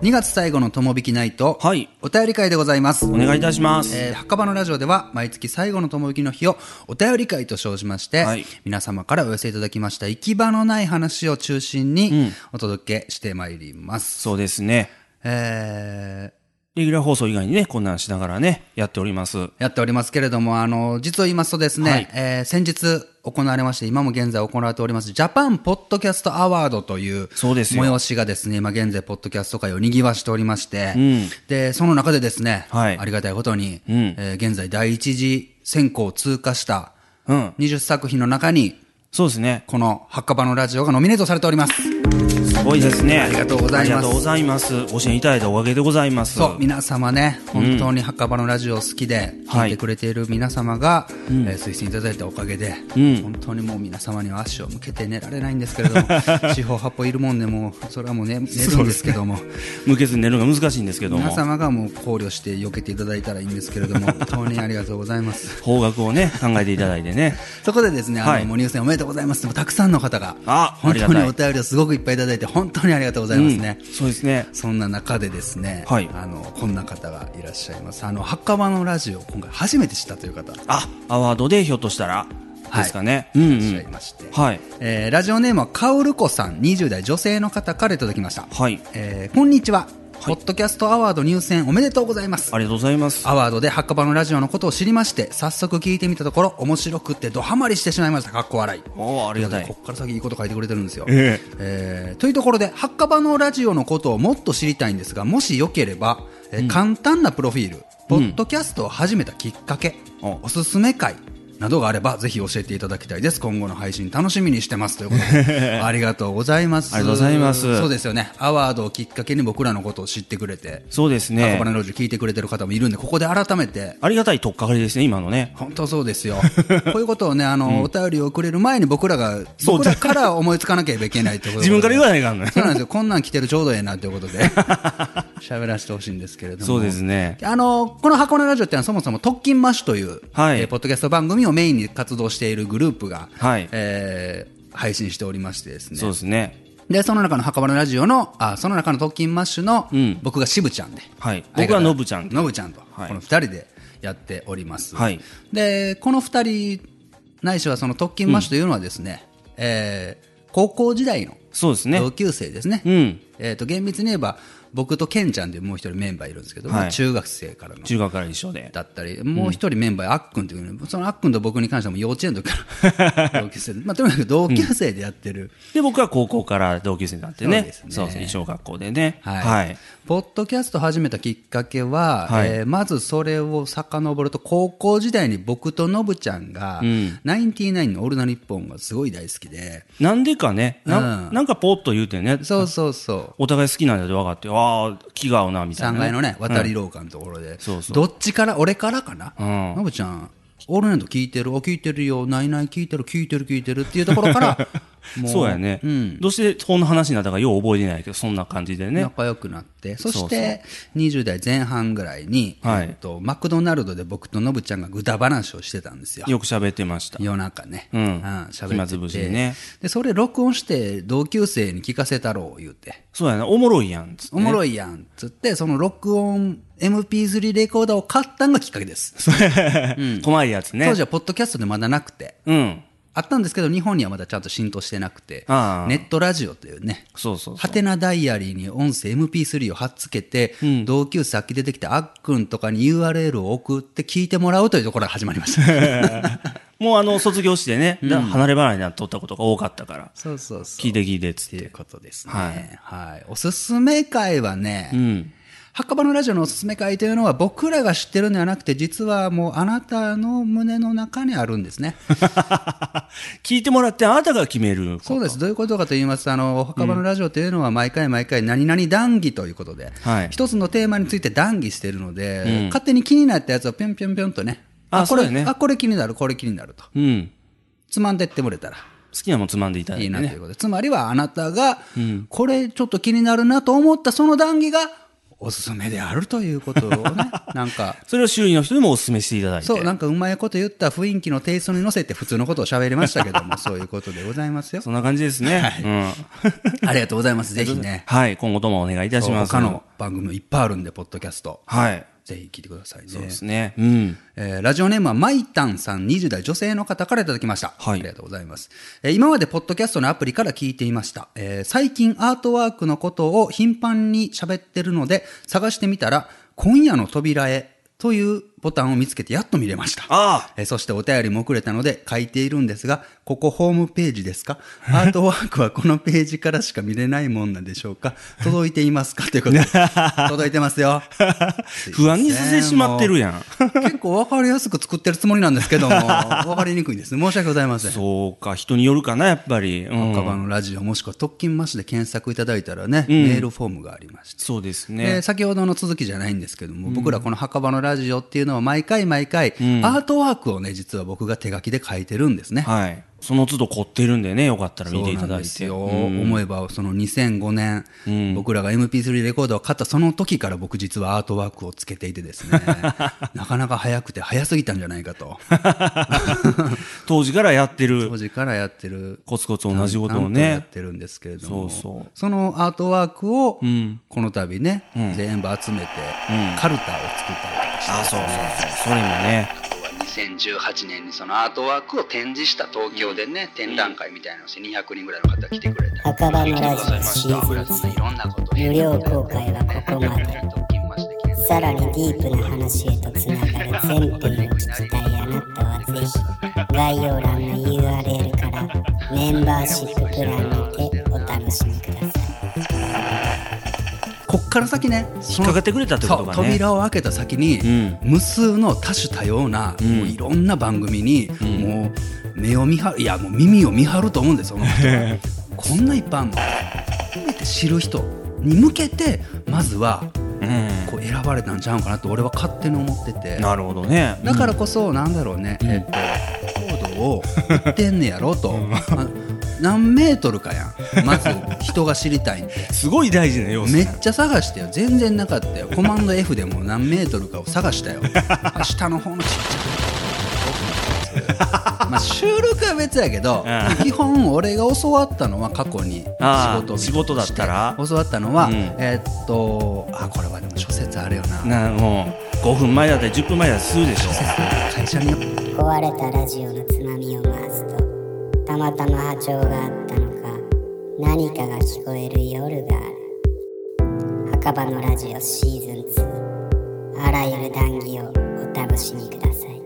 2月最後のともびきナイト、 はい、 お便り会でございます。 お願いいたします。 墓場のラジオでは毎月最後のともびきの日をお便り会と称しまして、はい、皆様からお寄せいただきました行き場のない話を中心にお届けしてまいります。 そうですね。レギュラー放送以外にね、こんなんしながらね、やっております。 やっておりますけれども、実を言いますとですね、はい、先日行われまして、今も現在行われております、ジャパンポッドキャストアワードという催しがですね、今現在ポッドキャスト界を賑わしておりまして、で、その中でですね、はい、ありがたいことに、現在第一次選考を通過した20作品の中に、 そうですね。 この墓場のラジオがノミネートされております。 すごいですね。 ありがとうございます。 ありがとうございます。ご支援いただいたおかげでございます。 そう、皆様ね、本当に墓場のラジオ好きで聞いてくれている皆様が、推薦いただいたおかげで、本当にもう皆様には足を向けて寝られないんですけれども、四方八方いるもんでもうそれはもう寝るんですけども、 向けずに寝るのが難しいんですけども、 皆様がもう考慮して避けていただいたらいいんですけれども、本当にありがとうございます。 方角をね、考えていただいてね。 そこでですね、もう入選おめでとうございます。たくさんの方が、本当にお便りをすごくいっぱいいただいて、本当にありがとうございますね。 そうですね。 そんな中でですね、 はい、 こんな方がいらっしゃいます。墓場のラジオ今回初めて知ったという方。 アワードでひょっとしたらですかね。 いらっしゃいまして。 はい。 ラジオネームはカウルコさん、20代女性の方からいただきました。 はい。 こんにちは。ポッドキャストアワード入選おめでとうございます。 ありがとうございます。 アワードで墓場のラジオのことを知りまして、早速聞いてみたところ面白くってドハマりしてしまいました。かっこ笑い。 ありがたい。 ここから先いいこと書いてくれてるんですよ。というところで墓場のラジオのことをもっと知りたいんですが、もしよければ、簡単なプロフィール、ポッドキャストを始めたきっかけ、おすすめ回などがあればぜひ教えていただきたいです。今後の配信楽しみにしてますということでありがとうございます。 ありがとうございます。 そうですよね、アワードをきっかけに僕らのことを知ってくれて、 そうですね、 墓場のラジオ聞いてくれてる方もいるんで、ここで改めてありがたい取っかかりですね、今のね。 本当そうですよこういうことをね、お便りをくれる前に僕らから思いつかなければいけないということで自分から言わないかんね。 そうなんですよ、こんなん来てるちょうどええなということで喋らせてほしいんですけれども、 そうですね、 この箱根ラジオってのはそもそも特勤マッシュという、 はい、 ポッドキャスト番組をメインに活動しているグループが、 はい、 配信しておりましてですね。 そうですね。 でその中の墓場のラジオのその中の特勤マッシュの、僕が渋ちゃんで、 はい、僕はノブちゃんと、 この2人でやっております。はい、でこの2人ないしはその特勤マッシュというのはですね、高校時代の同級生ですね。厳密に言えば僕とケンちゃんでもう一人メンバーいるんですけど、中学生からの中学から一緒でだったり、もう一人メンバーあっくんという、そのあっくんと僕に関してはもう幼稚園の時から同級生で、とにかく同級生でやってる、 で僕は高校から同級生になってね、そうですね、小学校でね、 はい、ポッドキャスト始めたきっかけは、まずそれを遡ると、高校時代に僕とノブちゃんが、ナインティナインのオールナイトニッポンがすごい大好きで、 なんでかね、なんかポッと言うてね、 そうそうそう、 お互い好きなんだと分かって、気が合うなみたいな、 3階のね渡り廊下のところで、どっちから俺からかな、ノブちゃんオールナイト聞いてる、聞いてるよ、ないない聞いてるっていうところからもうそうやね、どうしてそんな話になったかよう覚えてないけど、そんな感じでね仲良くなって、そして20代前半ぐらいに、マクドナルドで僕とノブちゃんがぐだ話をしてたんですよ。 よく喋ってました、 夜中ね、 暇つぶしにね。 でそれ録音して同級生に聞かせたろう言うて、 そうやな、おもろいやんつって、 おもろいやんつって、その録音 MP3 レコーダーを買ったのがきっかけです。 細いやつね。 当時はポッドキャストでまだなくて、あったんですけど日本にはまだちゃんと浸透してなくて、ネットラジオというね、ハテナダイアリーに音声 MP3 を貼っつけて、同級生さっき出てきたあっくんとかに URL を送って聞いてもらうというところが始まりましたもう卒業してね、離れ離れになっとったことが多かったから、聞いてっつっていうことですね。はい、おすすめ会はね、墓場のラジオのおすすめ会というのは僕らが知ってるのではなくて、実はもうあなたの胸の中にあるんですね聞いてもらってあなたが決めること。 そうです。どういうことかと言いますと、墓場のラジオというのは毎回何々談義ということで、一つのテーマについて談義しているので、勝手に気になったやつをぴょんぴょんぴょんとね、これ気になる、これ気になると、つまんでってもらえたら好きなもんつまんでいただいて、 いいなということで、つまりはあなたがこれちょっと気になるなと思ったその談義がおすすめであるということをねなんかそれを周囲の人にもおすすめしていただいて、 そうなんかうまいこと言った雰囲気のテイストに乗せて普通のことを喋りましたけどもそういうことでございますよ。 そんな感じですね、 はいありがとうございます。ぜひね、 はい、今後ともお願いいたします。 他の番組もいっぱいあるんでポッドキャスト、 はい、 ぜひ聞いてくださいね。 そうですね、 ラジオネームはマイタンさん、20代女性の方からいただきました、 はい、 ありがとうございます。今までポッドキャストのアプリから聞いていました。最近アートワークのことを頻繁に喋ってるので探してみたら今夜の扉へというボタンを見つけてやっと見れました。そしてお便りも送れたので書いているんですが、ここホームページですか？アートワークはこのページからしか見れないもんなんでしょうか？届いていますか？ということで届いてますよ。 不安にさせてしまってるやん。 結構わかりやすく作ってるつもりなんですけどもわかりにくいですね。申し訳ございません。 そうか、人によるかなやっぱり。 赤羽のラジオもしくは特勤マッシュで検索いただいたらね、メールフォームがありまして、 そうですね。 先ほどの続きじゃないんですけども、僕らこの墓場のラジオっていうのは毎回アートワークをね実は僕が手書きで書いてるんですね。 はい。その都度凝ってるんでね、よかったら見ていただいて。 そうなんですよ。思えばその2005年、僕らが MP3 レコードを買ったその時から僕実はアートワークをつけていてですねなかなか早くて早すぎたんじゃないかと当時からやってるコツコツ同じことをねやってるんですけれども、そのアートワークをこの度ね、全部集めてカルタを作ったりとかして、 それもね 2018年にそのアートワークを展示した東京でね、展覧会みたいなのをして200人ぐらいの方来てくれたり、 墓場のラジオシーズン2無料公開はここまで。さらにディープな話へとつながる全編を聞きたいあなたはぜひ概要欄の URL からメンバーシッププランにてお楽しみください。 こっから先ね、 引っかかってくれたってことがね、 扉を開けた先に、無数の多種多様な、もういろんな番組に、もう目を見張る、いやもう耳を見張ると思うんですよ。こんないっぱいあるの初めて知る人に向けてまずはこう選ばれたんちゃうかなと俺は勝手に思ってて。 なるほどね。 だからこそなんだろうね、コードを言ってんねやろと何メートルかやん、まず人が知りたいんですごい大事な要素。 めっちゃ探したよ。全然なかったよ。コマンド F でも何メートルかを探したよ下の方のちっちゃいまあ収録は別やけど、基本俺が教わったのは過去に仕事だったら教わったのは、これはでも諸説あるよな。 もう5分前だったり10分前だったりするでしょ。 会社に壊れたラジオのつまみを回すとたまたま波長があったのか何かが聞こえる夜がある。墓場のラジオシーズン2、あらゆる談義をお楽しみください。